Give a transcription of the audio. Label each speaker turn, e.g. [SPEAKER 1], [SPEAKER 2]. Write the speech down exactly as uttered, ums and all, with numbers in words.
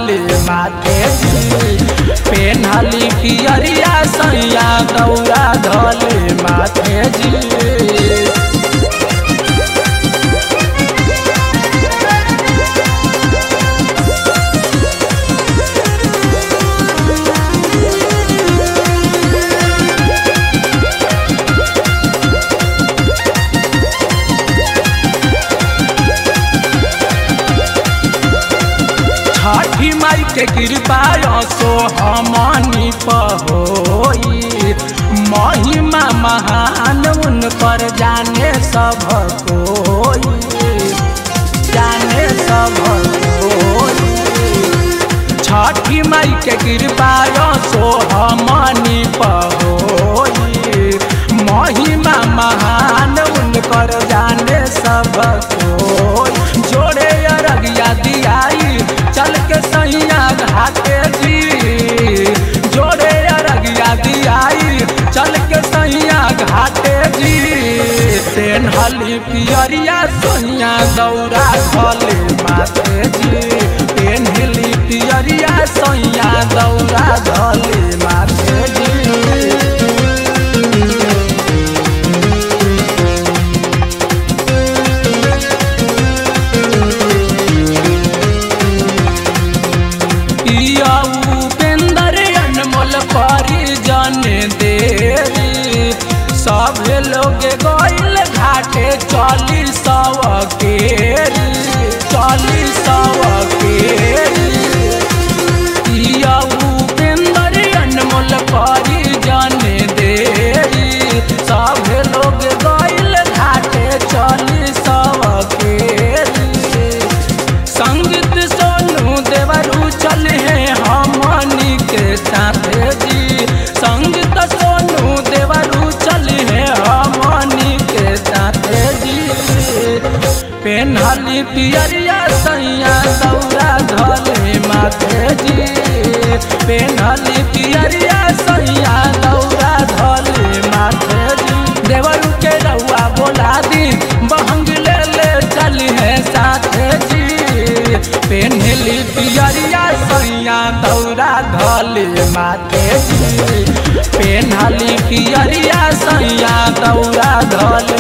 [SPEAKER 1] धले माथे जी पेन्हली पियरिया सैया दौरा धले माथे जी। छठी माई के कृपा सो हमनी पहोई महिमा महान उन पर जाने सब कोई जाने सब कोई। छठी माई के कृपा सो हमनी पहोई महिमा महान उन पर जाने सब कोई। जोड़े अरगिया दियाई चल के सैया घाटे जी जोड़े अरगिया दियाई चल के सैया घाटे जी। पेन्हली पियरिया सैया दौरा धले माथे जी पेन्हली पियरिया सैया दौरा धले माथे जी। सब लोग गइल घाटे चली सव केरी चली सव केरी। उपेंद्र अनमोल परी जाने देरी सब लोग गइल घाटे चली सव केरी। संगीत सोनू देवरू चले हमनी के साथे जी संगीत सोनू देवरू चले हमनी के साथे जी। पेन्हली पियरिया सैया दौरा धले माथे जी पेन्हली पियरिया सैया दौरा धले माथे जी। देवरू के रउआ बोला दी बहंग ले ले चली है साथे जी पेन्हली पियरिया सैया दौरा धले माथे जी पेन्हली पियरिया सैया दौरा धले